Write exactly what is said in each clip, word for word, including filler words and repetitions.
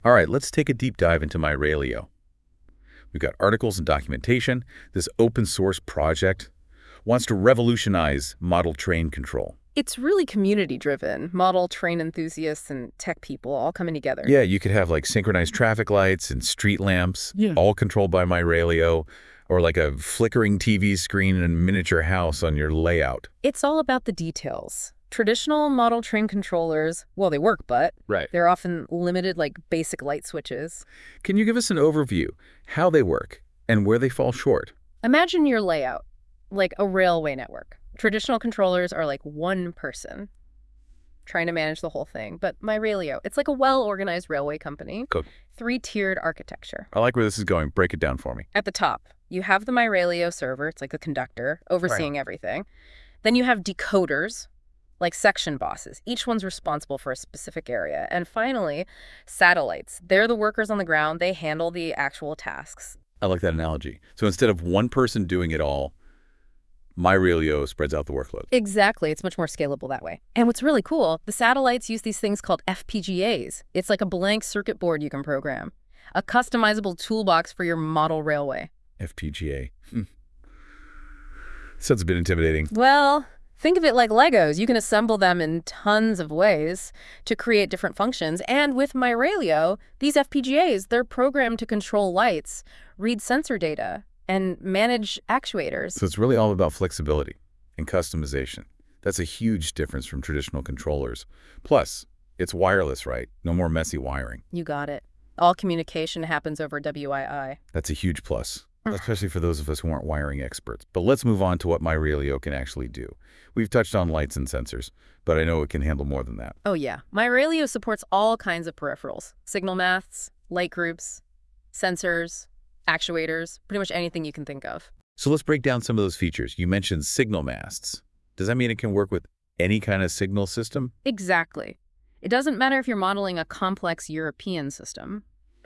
All right, let's take a deep dive into MyRailio. We've got articles and documentation. This open source project wants to revolutionize model train control. It's really community-driven. Model train enthusiasts and tech people all coming together. Yeah, you could have like synchronized traffic lights and street lamps, Yeah. all controlled by MyRailio, or like a flickering T V screen in a miniature house on your layout. It's all about the details. Traditional model train controllers, well, they work, but Right. they're often limited like basic light switches. Can you give us an overview, how they work, and where they fall short? Imagine your layout, like a railway network. Traditional controllers are like one person trying to manage the whole thing. But MyRailio, it's like a well-organized railway company. Cool. Three-tiered architecture. I like where this is going. Break it down for me. At the top, you have the MyRailio server. It's like the conductor overseeing everything. Then you have decoders, like section bosses. Each one's responsible for a specific area. And finally, satellites. They're the workers on the ground. They handle the actual tasks. I like that analogy. So instead of one person doing it all, MyRailio spreads out the workload. Exactly. It's much more scalable that way. And what's really cool, the satellites use these things called F P G As. It's like a blank circuit board you can program. A customizable toolbox for your model railway. F P G A. Hmm. Sounds a bit intimidating. Well, think of it like Legos. You can assemble them in tons of ways to create different functions. And with MyRailio, these F P G As, they're programmed to control lights, read sensor data, and manage actuators. So it's really all about flexibility and customization. That's a huge difference from traditional controllers. Plus, it's wireless, right? No more messy wiring. You got it. All communication happens over W I I. That's a huge plus, especially for those of us who aren't wiring experts. But let's move on to what MyRailio can actually do. We've touched on lights and sensors, but I know it can handle more than that. Oh yeah. MyRailio supports all kinds of peripherals. Signal masts, light groups, sensors, actuators, pretty much anything you can think of. So let's break down some of those features. You mentioned signal masts. Does that mean it can work with any kind of signal system? Exactly. It doesn't matter if you're modeling a complex European system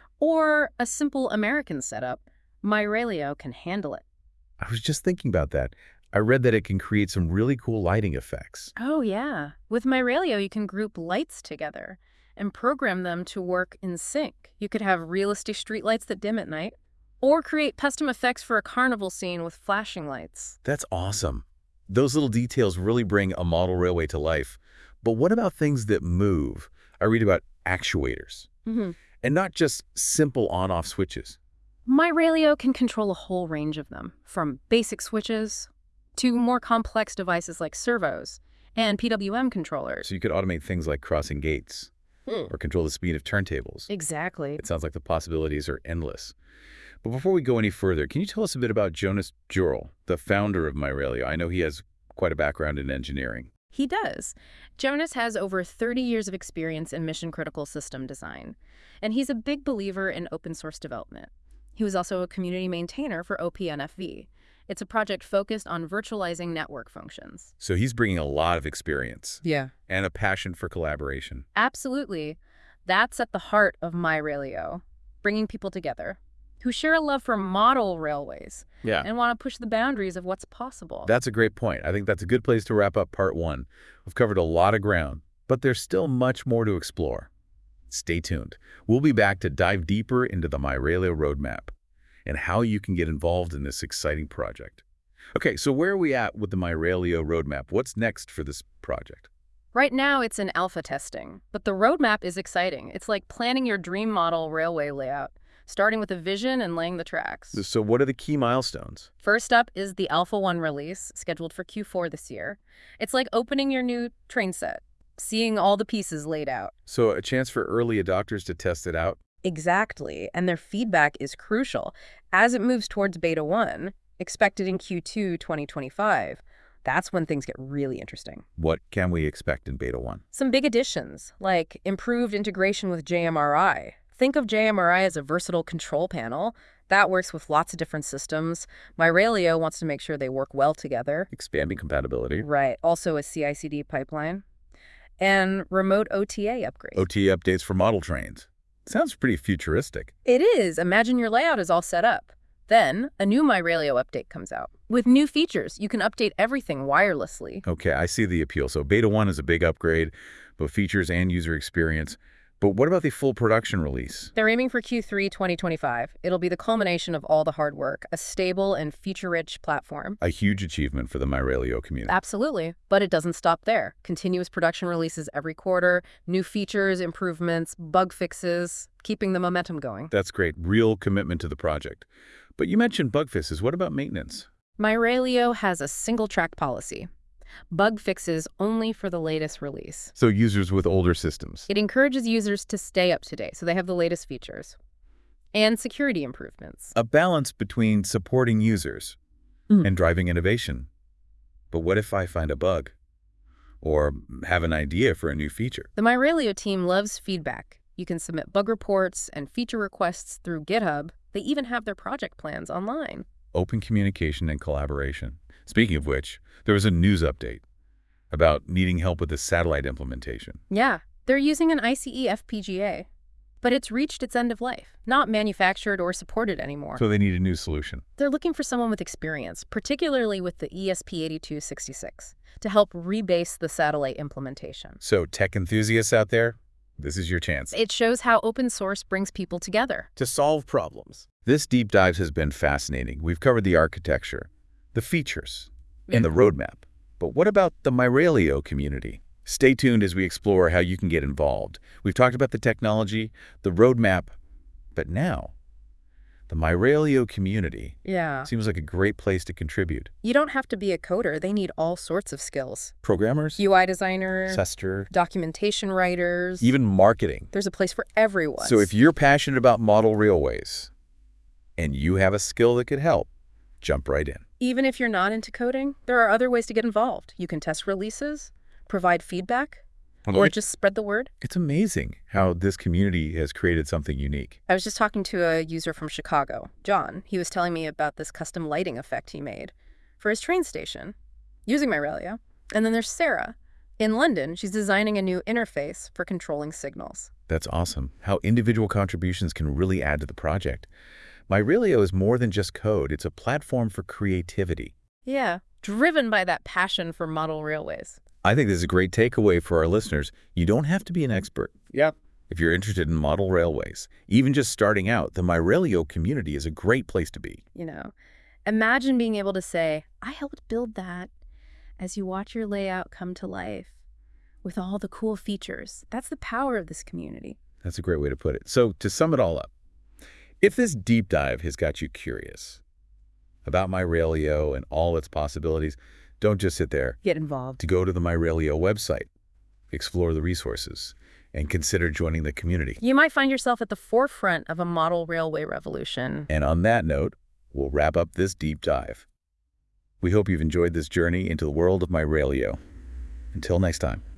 or a simple American setup. MyRailio can handle it. I was just thinking about that. I read that it can create some really cool lighting effects. Oh yeah. With MyRailio, you can group lights together and program them to work in sync. You could have realistic streetlights that dim at night, or create custom effects for a carnival scene with flashing lights. That's awesome. Those little details really bring a model railway to life. But what about things that move? I read about actuators. Mm-hmm. And not just simple on-off switches. MyRailio can control a whole range of them, from basic switches to more complex devices like servos and P W M controllers. So you could automate things like crossing gates Mm. or control the speed of turntables. Exactly. It sounds like the possibilities are endless. But before we go any further, can you tell us a bit about Jonas Jurel, the founder of MyRailio? I know he has quite a background in engineering. He does. Jonas has over thirty years of experience in mission-critical system design, and he's a big believer in open-source development. He was also a community maintainer for O P N F V. It's a project focused on virtualizing network functions. So he's bringing a lot of experience. Yeah. And a passion for collaboration. Absolutely. That's at the heart of MyRailio, bringing people together who share a love for model railways Yeah. and want to push the boundaries of what's possible. That's a great point. I think that's a good place to wrap up part one. We've covered a lot of ground, but there's still much more to explore. Stay tuned. We'll be back to dive deeper into the MyRailio roadmap and how you can get involved in this exciting project. Okay, so where are we at with the MyRailio roadmap? What's next for this project? Right now, it's in alpha testing, but the roadmap is exciting. It's like planning your dream model railway layout, starting with a vision and laying the tracks. So what are the key milestones? First up is the Alpha one release, scheduled for Q four this year. It's like opening your new train set, seeing all the pieces laid out. So a chance for early adopters to test it out? Exactly, and their feedback is crucial. As it moves towards Beta one, expected in Q two twenty twenty-five, that's when things get really interesting. What can we expect in Beta one? Some big additions, like improved integration with J M R I. Think of J M R I as a versatile control panel that works with lots of different systems. MyRailio wants to make sure they work well together. Expanding compatibility. Right, also a C I C D pipeline. And remote O T A upgrades. O T A updates for model trains. Sounds pretty futuristic. It is. Imagine your layout is all set up. Then, a new MyRailio update comes out. With new features, you can update everything wirelessly. Okay, I see the appeal. So Beta one is a big upgrade, both features and user experience. But what about the full production release? They're aiming for Q three twenty twenty-five. It'll be the culmination of all the hard work, a stable and feature-rich platform. A huge achievement for the Myraleo community. Absolutely, but it doesn't stop there. Continuous production releases every quarter, new features, improvements, bug fixes, keeping the momentum going. That's great. Real commitment to the project. But you mentioned bug fixes. What about maintenance? Myraleo has a single-track policy. Bug fixes only for the latest release. So users with older systems. It encourages users to stay up to date, so they have the latest features. And security improvements. A balance between supporting users Mm. and driving innovation. But what if I find a bug? Or have an idea for a new feature? The Myraleo team loves feedback. You can submit bug reports and feature requests through GitHub. They even have their project plans online. Open communication and collaboration. Speaking of which, there was a news update about needing help with the satellite implementation. Yeah, they're using an I C E F P G A, but it's reached its end of life, not manufactured or supported anymore. So they need a new solution. They're looking for someone with experience, particularly with the E S P eighty-two sixty-six, to help rebase the satellite implementation. So tech enthusiasts out there, this is your chance. It shows how open source brings people together. To solve problems. This deep dive has been fascinating. We've covered the architecture, the features, and the roadmap. But what about the Myraleo community? Stay tuned as we explore how you can get involved. We've talked about the technology, the roadmap, but now, the Myraleo community Yeah. seems like a great place to contribute. You don't have to be a coder. They need all sorts of skills. Programmers, U I designer, tester, documentation writers. even marketing. There's a place for everyone. So if you're passionate about model railways and you have a skill that could help, jump right in. Even if you're not into coding, there are other ways to get involved. You can test releases, provide feedback, or just spread the word. It's amazing how this community has created something unique. I was just talking to a user from Chicago, John. He was telling me about this custom lighting effect he made for his train station using Myraleo. And then there's Sarah. In London, she's designing a new interface for controlling signals. That's awesome. How individual contributions can really add to the project. Myraleo is more than just code. It's a platform for creativity. Yeah, driven by that passion for model railways. I think this is a great takeaway for our listeners. You don't have to be an expert. Yep. If you're interested in model railways, even just starting out, the Myraleo community is a great place to be. You know, imagine being able to say, I helped build that, as you watch your layout come to life with all the cool features. That's the power of this community. That's a great way to put it. So to sum it all up, if this deep dive has got you curious about Myraleo and all its possibilities, don't just sit there. Get involved. To go to the Myraleo website, explore the resources, and consider joining the community. You might find yourself at the forefront of a model railway revolution. And on that note, we'll wrap up this deep dive. We hope you've enjoyed this journey into the world of Myraleo. Until next time.